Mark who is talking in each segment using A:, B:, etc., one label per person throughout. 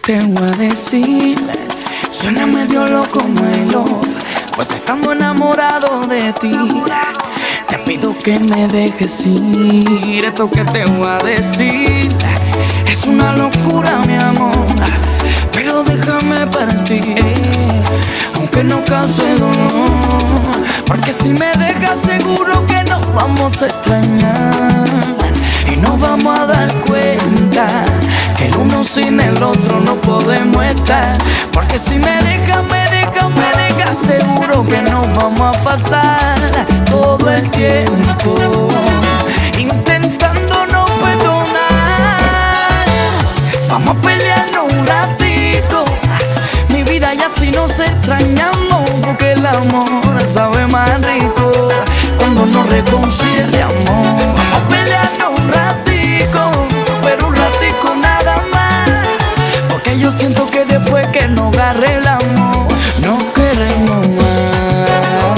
A: te voy a decir? Suena medio loco, my love, pues estando enamorado de ti, te pido que me dejes ir. Esto que te voy a decir es una locura, mi amor, pero déjame partir, aunque no cause dolor, porque si me dejas seguro que nos vamos a extrañar y nos vamos a dar cuenta que el uno sin el otro no podemos estar. Porque si me dejas, seguro que nos vamos a pasar todo el tiempo intentando no perdonar. Vamos a pelearnos un ratito, mi vida, y así nos extrañamos, porque el amor sabe más rico cuando nos reconciliamos. Vamos a pelearnos un ratico, pero un ratico nada más, porque yo siento que después que nos arreglamos no queremos más,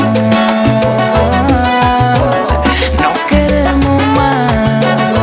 A: no queremos más.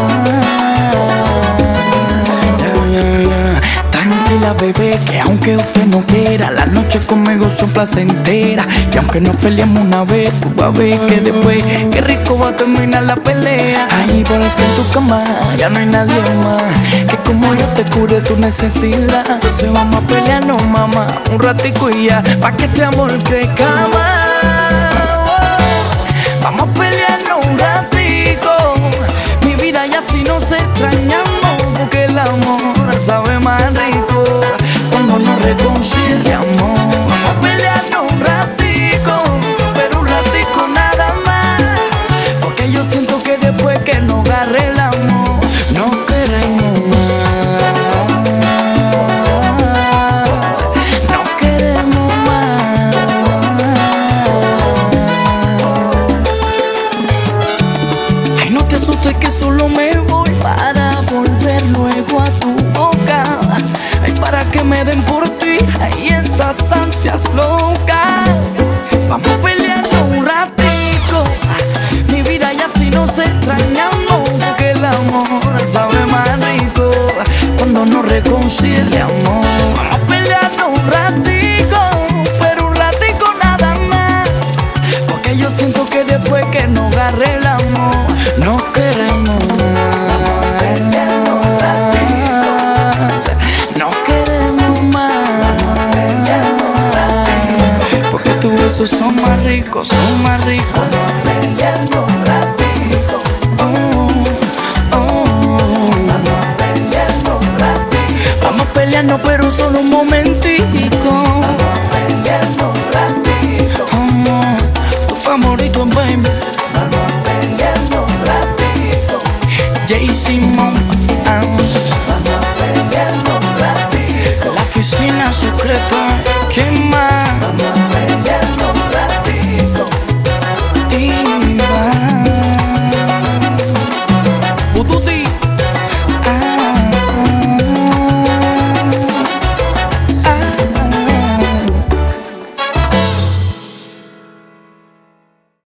A: Tranquila, bebé, que aunque usted no quiera, las noches conmigo son placenteras. Y aunque nos peleemos una vez, tú vas a ver que después qué rico va a terminar la pelea. Ahí porque en tu cama ya no hay nadie más que como yo te cure tu necesidad. Entonces vamos a pelearnos, mamá, un ratico y ya, pa' que este amor crezca más. Vamos a pelearnos un ratico, mi vida, y así nos extrañamos, porque el amor sabe más rico cuando nos reconciliamos. Vamos a pelearnos un ratico, pero un ratico nada más, porque yo siento que después que nos arreglamos no queremos más, no queremos más. Ay, no te asustes que solo me voy para volver luego a tu boca. Ay, para que me den por ti, ahí estas ansias locas. Vamos a pelearnos un ratito, mi vida, y así nos extrañamos, porque el amor sabe más rico cuando nos reconciliamos. Vamos a pelearnos un ratito, pero un ratico nada más, porque yo siento que después que nos arreglamos no queremos más, no queremos más, porque tus besos son más ricos, son más ricos. Vamos a pelearnos, pero solo un momentito.